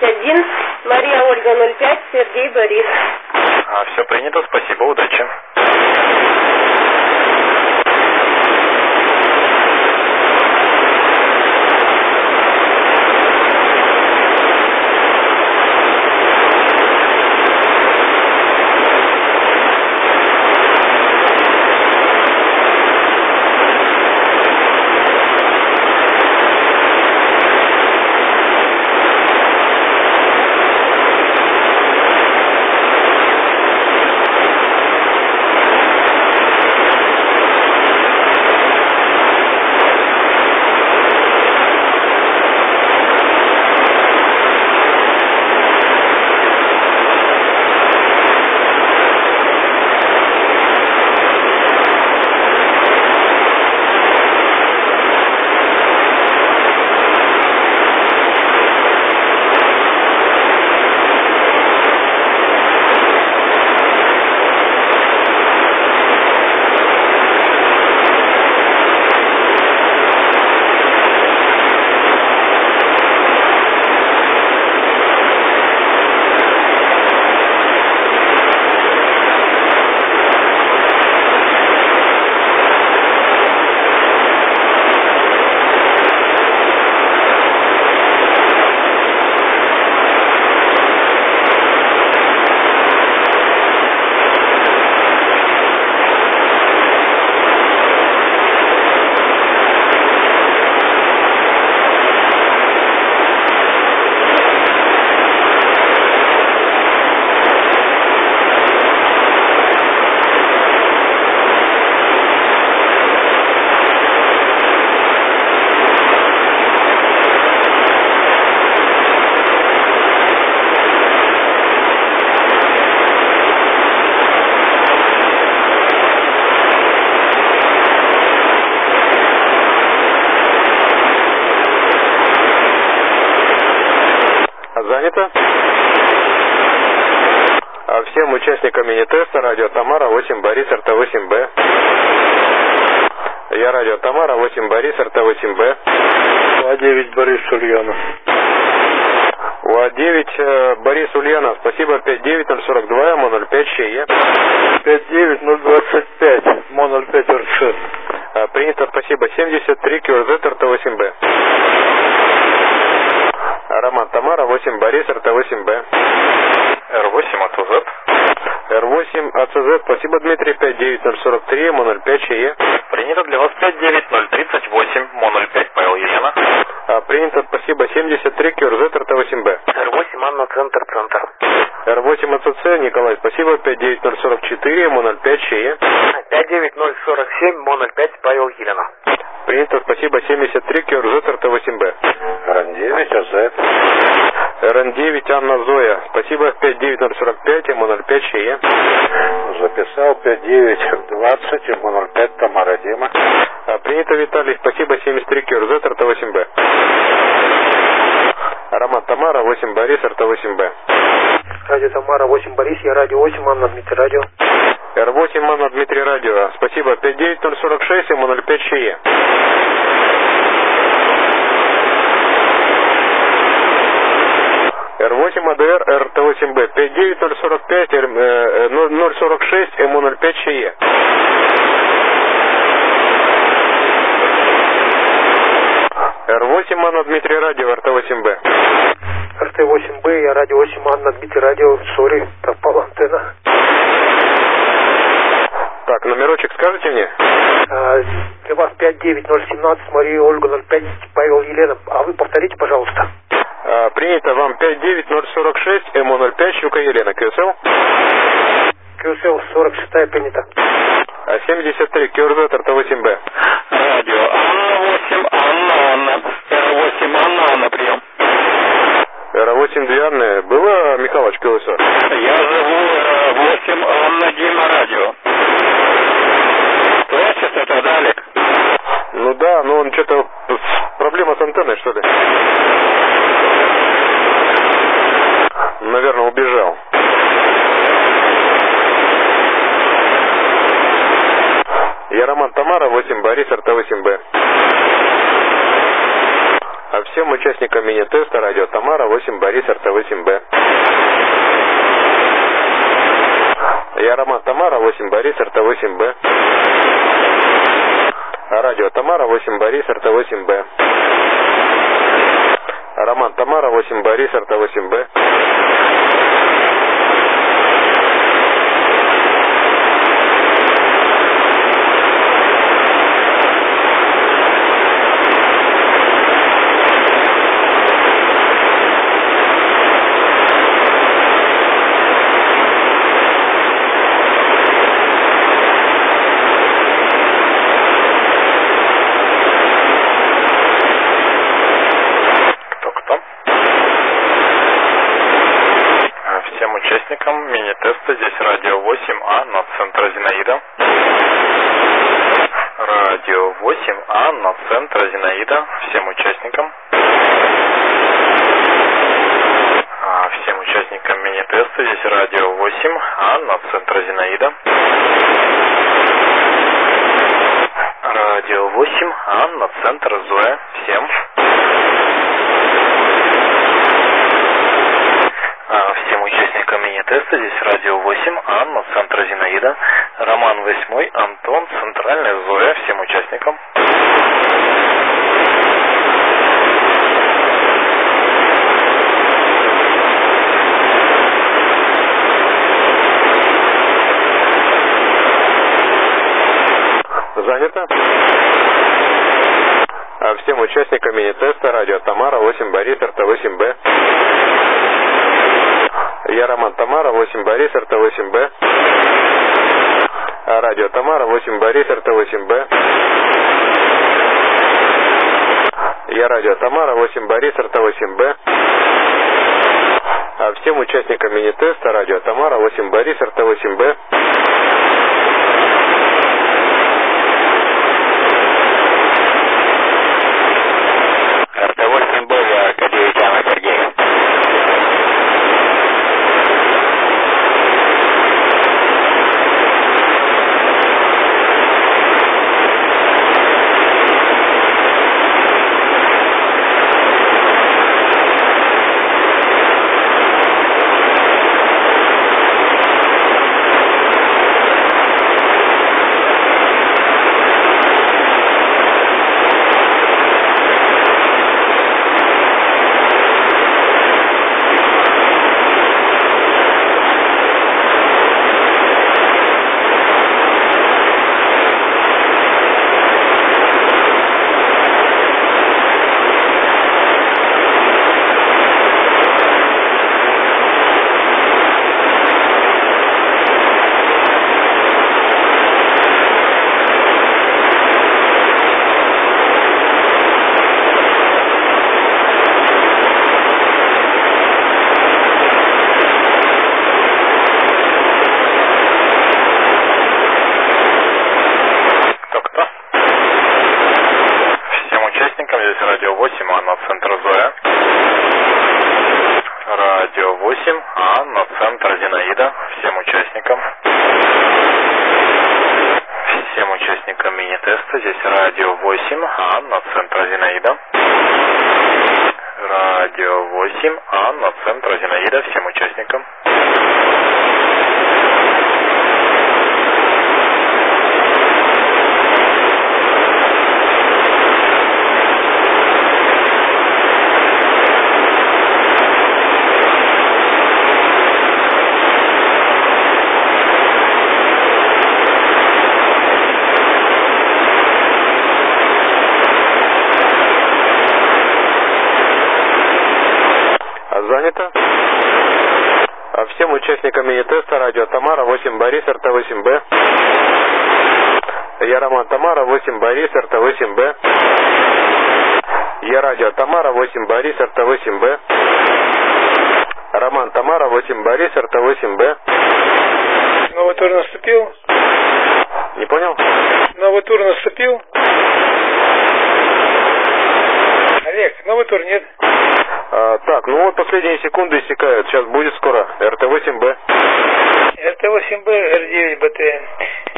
1, Мария Ольга 05, Сергей Борис. Все принято, спасибо, удачи. Занято. Всем участникам мини-теста радио Тамара 8 Борис РТ-8Б. Я радио Тамара 8 Борис РТ-8Б. УА-9 Борис Ульянов. УА-9 Борис Ульянов. Спасибо. 59042 МО-05 ЩЕ. 59025 МО-05 РЦ. Принято. Спасибо. 73 КРЗ РТ-8Б. Роман Тамара 8 Борис РТ-8Б. Р8 АЦЗ. Р8 АЦЗ. Спасибо, Дмитрий. 59043 МО-05 ЧЕ. Принято для вас 59038 МО-05 Павел Елена. Принято. Спасибо. 73 КРЗ РТ-8Б. Р8 Анна Центр. Р8 АЦЦ. Николай. Спасибо. 59044 МО-05 ЧЕ. 59047 МО-05 Павел Елена. Принято. Спасибо. 73 КРЗ РТ-8Б. РН9 АЗ. РН9 Анна Зоя. Спасибо. 59045 МО-05 ЧЕ. Записал 5920 МО-05 Тамара Дима. Принято, Виталий. Спасибо. 73 КРЗ РТ-8Б. Роман Тамара 8 Борис РТ-8Б. Радио Тамара 8 Борис, я радио 8 Анна Дмитрий радио. Р8 Анна Дмитрий радио. Спасибо. 59046 МО-05 ЧЕ. Р8 АДР РТ-8Б. 59045 046 МО-05 ЧЕ. Р8 Анна Дмитрий радио РТ-8Б. РТ-8Б, я радио 8 Анна Дмитрий радио. Сори, пропала антенна. Так, номерочек скажете мне? Для вас 59017 Мария Ольга 05 Павел Елена. А вы повторите, пожалуйста. Принято. Вам 59046 МО-05 Щука Елена. КСЛ? КСЛ 46-я принята. 73 КРЗ РТ-8Б. Радио Анна 8 Анна Р8 Анна прием. Р8 2 Анны. Было, Михалыч, КСО? Я живу Р8 Анна Дима радио. Слышите, это Далек? Ну да, но он что-то... Проблема с антенной, что ли? Наверное, убежал. Я Роман Тамара 8 Борис РТ-8Б. всем участникам мини-теста радио Тамара 8 Борис РТ-8Б. Я Роман Тамара 8 Борис РТ-8Б. Радио Тамара 8 Борис РТ-8Б. Роман Тамара 8 Борис РТ-8Б. Участникам мини-теста здесь радио 8А на центр Зинаида. Радио 8А на центр Зинаида. Всем участникам. Всем участникам мини-теста здесь радио 8А на центр Зинаида. Радио 8А на центр Зоя. Всем. Всем участникам мини-теста здесь радио 8А на центр Зинаида. Роман 8, Антон, центральная Зоя. Всем участникам. Занято. Всем участникам мини-теста радио Тамара 8 Борис РТ-8Б. Я Роман Тамара 8 Борис РТ-8Б. Радио Тамара 8 Борис РТ-8Б. Я радио Тамара 8 Борис РТ-8Б. Всем участникам мини-теста радио Тамара 8 Борис РТ-8Б. РТ-8Б, я Кадеевичана Сергей. Здесь радио 8А на центр Зоя. Радио 8А на центр Зинаида. Всем участникам. Всем участникам мини-теста. Здесь радио 8А на центр Зинаида. Радио 8А на центр Зинаида. Всем участникам. Занято. Всем участникам мини-теста радио Тамара 8 Борис РТ-8Б. Я Роман Тамара 8 Борис РТ-8Б. Я радио Тамара 8 Борис РТ-8Б. Роман Тамара 8 Борис РТ-8Б. Новый тур наступил? Не понял? Новый тур наступил? Олег, новый тур нет? Так, ну вот последние секунды истекают. Сейчас будет скоро. РТ-8Б. РТ-8Б, Р9БТ.